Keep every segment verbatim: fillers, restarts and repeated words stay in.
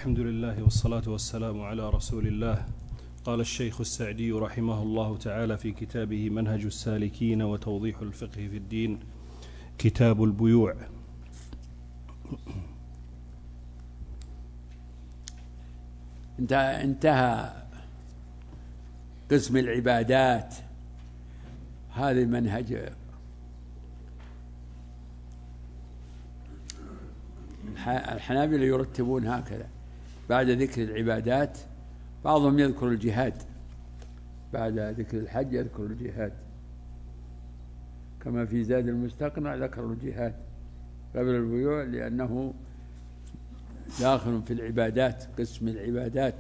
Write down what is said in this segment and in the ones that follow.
الحمد لله والصلاة والسلام على رسول الله. قال الشيخ السعدي رحمه الله تعالى في كتابه منهج السالكين وتوضيح الفقه في الدين، كتاب البيوع. انتهى قسم العبادات. هذا منهج الحنابلة يرتبون هكذا: بعد ذكر العبادات بعضهم يذكر الجهاد، بعد ذكر الحج يذكر الجهاد، كما في زاد المستقنع ذكر الجهاد قبل البيوع لأنه داخل في العبادات، قسم العبادات.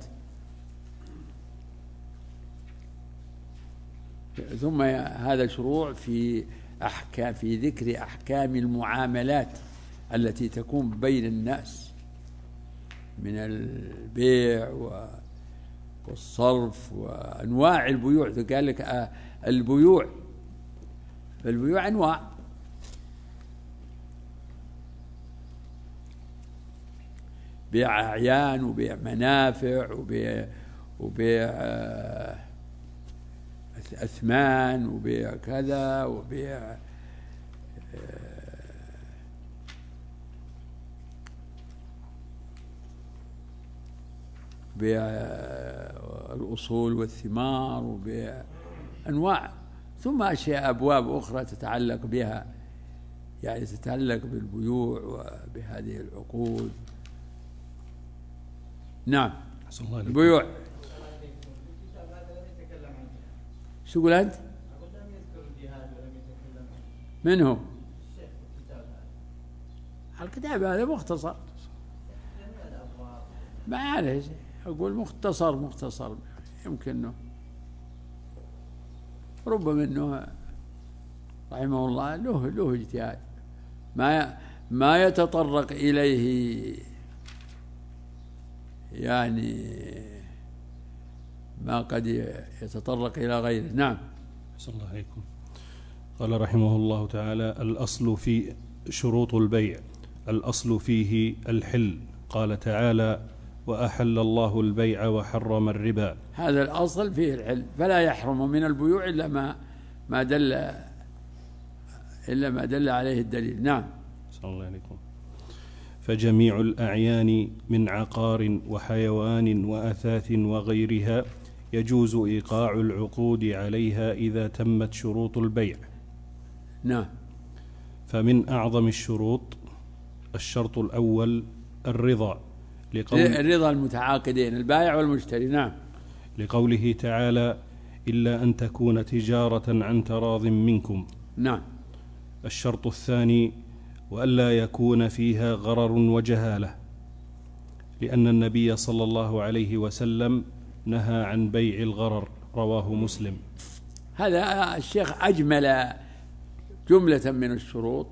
ثم هذا شروع في أحكام في ذكر أحكام المعاملات التي تكون بين الناس من البيع والصرف وأنواع البيوع. قال لك البيوع البيوع أنواع: بيع أعيان وبيع منافع وبيع وبيع أثمان وبيع كذا وبيع بيع الأصول والثمار وبيع أنواع، ثم أشياء أبواب أخرى تتعلق بها، يعني تتعلق بالبيوع وبهذه العقود. نعم، البيوع. شو قول أنت؟ من هو؟ الكتاب هذا مختصر، ما عليه، أقول مختصر مختصر يمكن ربما أنه رحمه الله له له اجتهاد، ما ما يتطرق إليه يعني ما قد يتطرق إلى غيره. نعم. صلى الله عليكم. قال رحمه الله تعالى: الأصل في شروط البيع الأصل فيه الحل. قال تعالى: وأحل الله البيع وحرم الربا. هذا الأصل فيه الحل، فلا يحرم من البيوع إلا ما ما دل إلا ما دل عليه الدليل. نعم. صلى الله عليكم. فجميع الأعيان من عقار وحيوان وأثاث وغيرها يجوز إيقاع العقود عليها إذا تمت شروط البيع. نعم. فمن أعظم الشروط الشرط الأول الرضا، لقول الرضا المتعاقدين البائع والمشتري. نعم. لقوله تعالى: إلا أن تكون تجارة عن تراض منكم. نعم. الشرط الثاني وألا يكون فيها غرر وجهالة، لأن النبي صلى الله عليه وسلم نهى عن بيع الغرر، رواه مسلم. هذا الشيخ أجمل جملة من الشروط،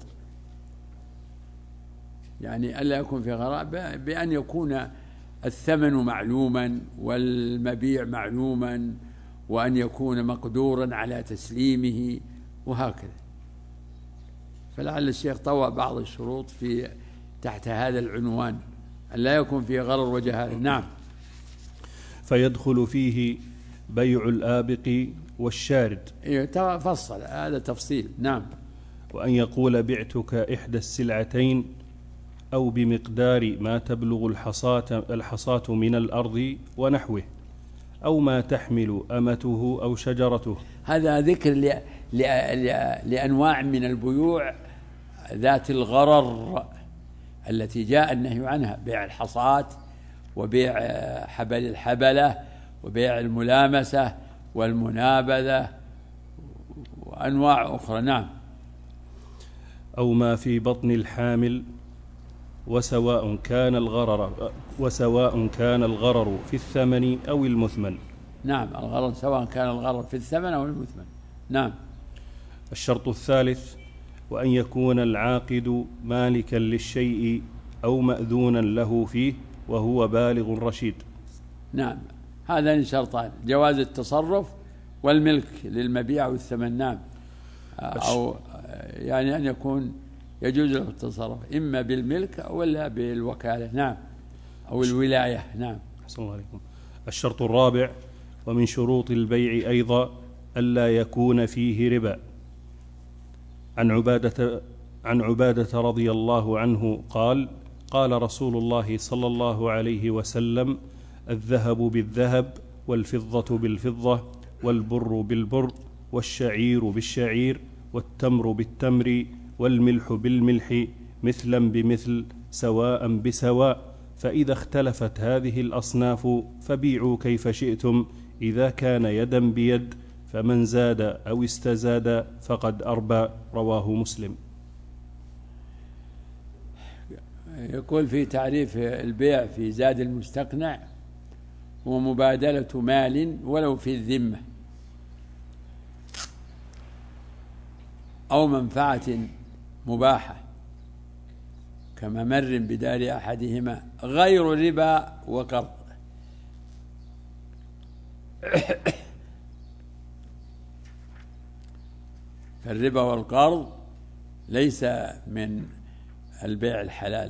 يعني ألا يكون في غرر، بأن يكون الثمن معلوما والمبيع معلوما وأن يكون مقدورا على تسليمه وهكذا. فلعل الشيخ طوى بعض الشروط في تحت هذا العنوان: أن لا يكون فيه غرر وجهالة. نعم. فيدخل فيه بيع الآبق والشارد. إيه، تفصل هذا تفصيل. نعم. وأن يقول: بعتك إحدى السلعتين أو بمقدار ما تبلغ الحصاة الحصاة من الأرض ونحوه، أو ما تحمل أمته أو شجرته. هذا ذكر ل... ل... لأنواع من البيوع ذات الغرر التي جاء النهي عنها: بيع الحصاة وبيع حبل الحبلة وبيع الملامسة والمنابذة وأنواع أخرى. نعم. أو ما في بطن الحامل، وسواء كان الغرر وسواء كان الغرر في الثمن أو المثمن. نعم، الغرر سواء كان الغرر في الثمن أو المثمن. نعم. الشرط الثالث وأن يكون العاقد مالكا للشيء أو مأذونا له فيه وهو بالغ رشيد. نعم، هذان شرطان: جواز التصرف والملك للمبيع والثمن. نعم. أو يعني أن يكون يجوز له التصرف إما بالملك ولا بالوكالة. نعم. أو الولاية. نعم. أحسن الله عليكم. الشرط الرابع: ومن شروط البيع أيضا ألا يكون فيه ربا. عن عبادة عن عبادة رضي الله عنه قال: قال رسول الله صلى الله عليه وسلم: الذهب بالذهب، والفضة بالفضة، والبر بالبر، والشعير بالشعير، والتمر بالتمر، والملح بالملح، مثلا بمثل، سواء بسواء، فإذا اختلفت هذه الأصناف فبيعوا كيف شئتم، إذا كان يدا بيد، فمن زاد أو استزاد فقد أربى. رواه مسلم. يقول في تعريف البيع في زاد المستقنع: ومبادلة مال ولو في الذمة أو منفعة مباحة كممر بدار أحدهما، غير ربا وقرض. فالربا والقرض ليس من البيع الحلال.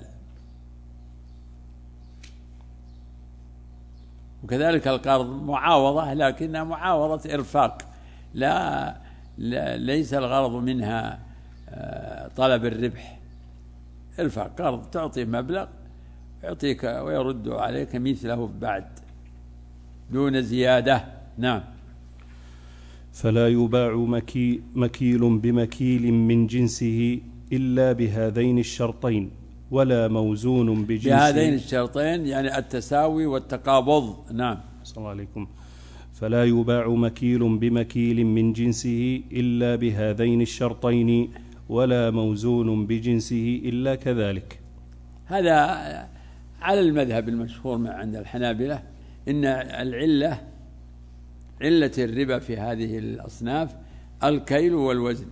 وكذلك القرض معاوضة، لكنها معاوضة إرفاق، لا, لا ليس الغرض منها طلب الربح. إرفاق، قرض تعطي مبلغ يعطيك ويرد عليك مثله بعد دون زيادة. نعم. فلا يباع مكي مكيل بمكيل من جنسه إلا بهذين الشرطين، ولا موزون بجنسه. بهذين الشرطين يعني التساوي والتقابض. نعم. صلى الله عليكم. فلا يباع مكيل بمكيل من جنسه إلا بهذين الشرطين، ولا موزون بجنسه إلا كذلك. هذا على المذهب المشهور عند الحنابلة، إن العلة علة الربا في هذه الأصناف الكيل والوزن.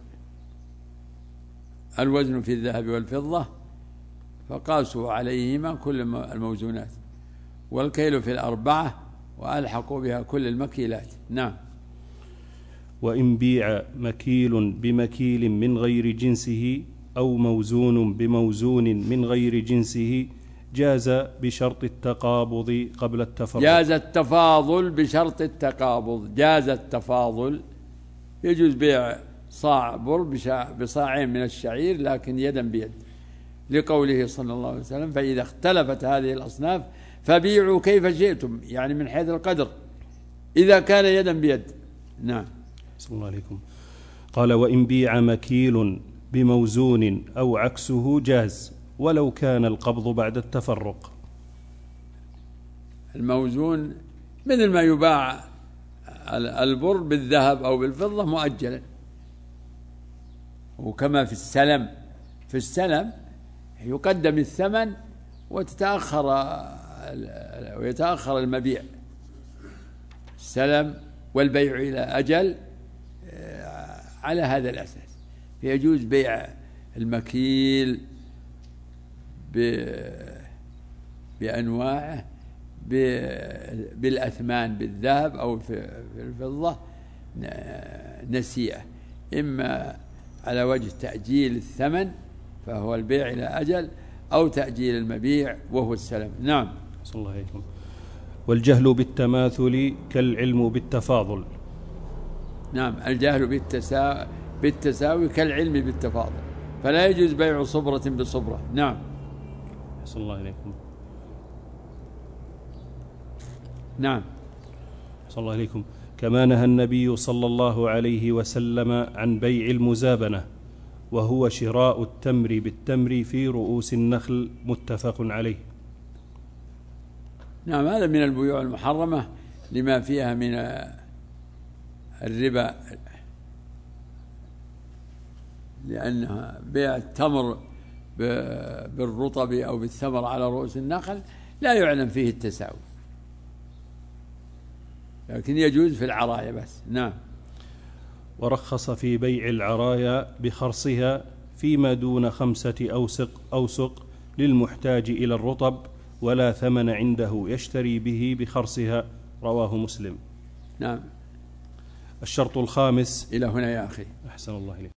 الوزن في الذهب والفضة فقاسوا عليهما كل الموزونات، والكيل في الأربعة وألحقوا بها كل المكيلات. نعم. وإن بيع مكيل بمكيل من غير جنسه أو موزون بموزون من غير جنسه جاز بشرط التقابض قبل التفرق. جاز التفاضل بشرط التقابض. جاز التفاضل، يجوز بيع صاع بر بصاعين من الشعير لكن يدا بيد، لقوله صلى الله عليه وسلم: فإذا اختلفت هذه الأصناف فبيعوا كيف شئتم، يعني من حيث القدر، إذا كان يدا بيد. نعم. صلى الله عليكم. قال: وإن بيع مكيل بموزون أو عكسه جاز، ولو كان القبض بعد التفرق. الموزون مثل ما يباع البر بالذهب أو بالفضة مؤجلا، وكما في السلم. في السلم يقدم الثمن وتتأخر ويتأخر المبيع. السلم والبيع إلى أجل على هذا الأساس. فيجوز بيع المكيل بأنواعه بالأثمان بالذهب أو في الفضة نسيئة، إما على وجه تأجيل الثمن فهو البيع إلى أجل، أو تأجيل المبيع وهو السلم. نعم. صلى الله عليكم. والجهل بالتماثل كالعلم بالتفاضل. نعم. الجهل بالتساوي, بالتساوي كالعلم بالتفاضل، فلا يجوز بيع صبرة بصبرة. نعم. صلى الله عليكم. نعم. صلى الله عليكم. كما نهى النبي صلى الله عليه وسلم عن بيع المزابنة، وهو شراء التمر بالتمر في رؤوس النخل، متفق عليه. نعم. هذا من البيوع المحرمة لما فيها من الربا، لأنها بيع التمر بالرطب أو بالثمر على رؤوس النخل لا يعلم فيه التساوي، لكن يجوز في العرايا بس. نعم. ورخص في بيع العرايا بخرصها فيما دون خمسة أوسق أوسق للمحتاج إلى الرطب، ولا ثمن عنده يشتري به بخرصها. رواه مسلم. نعم. الشرط الخامس. إلى هنا يا أخي. أحسن الله إليك.